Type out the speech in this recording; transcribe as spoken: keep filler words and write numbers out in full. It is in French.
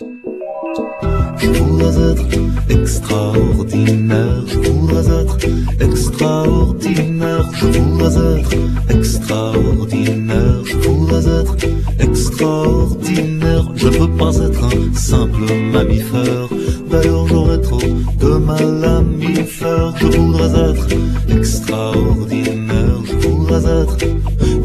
Je voudrais être extraordinaire, je voudrais être extraordinaire, je voudrais être extraordinaire, je voudrais être extraordinaire. Je veux pas être un simple mammifère, d'ailleurs j'aurais trop de mal à m'y faire. Je voudrais être extraordinaire, je voudrais être